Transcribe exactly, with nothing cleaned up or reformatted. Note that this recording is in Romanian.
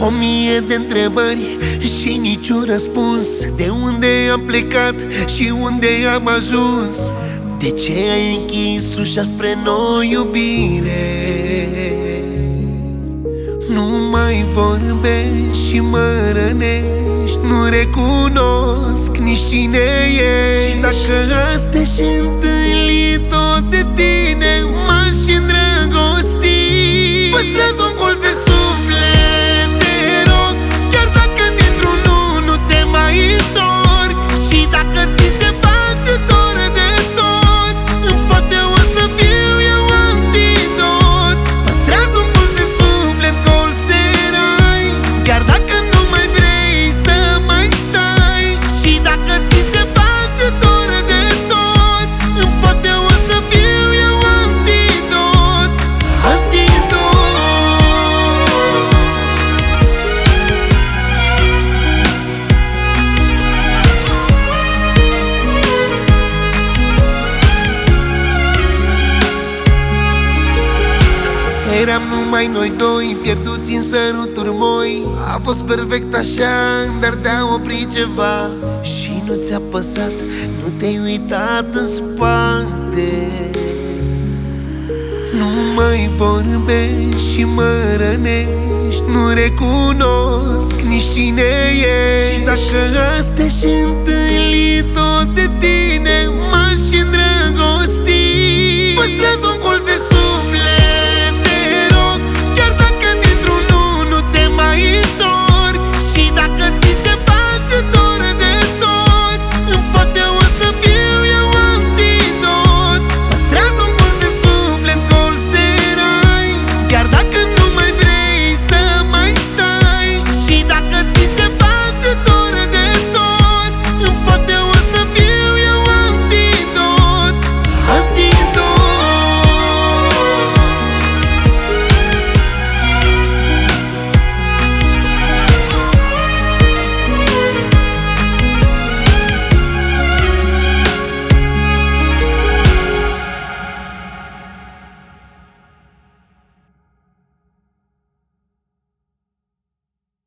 O mie de întrebări și niciun răspuns. De unde am plecat și unde am ajuns? De ce ai închis ușa spre noi, iubire? Nu mai vorbești și mă rănești, nu recunosc nici cine ești. Și dacă astea și întâlni tot de tine, m-aș îndrăgosti. Păstrează un colț de suflet, te rog, chiar dacă dintr-un nu, nu te mai întorc. Și dacă ți se face dor de tot, poate o să fiu eu antidot. Păstrează un colț de suflet, colț de rai, chiar dacă nu mai vrei să mai stai. Și dacă ți se face dor de tot, poate o să fiu eu antidot. Antidot. Eram numai noi doi, pierduți în săruturi moi. A fost perfect așa, dar te-a oprit ceva. Și nu ți-a păsat, nu te-ai uitat în spate. Nu mai vorbești și mă rănești, nu recunosc nici cine ești. Și dacă astea și întâlni tot de tine,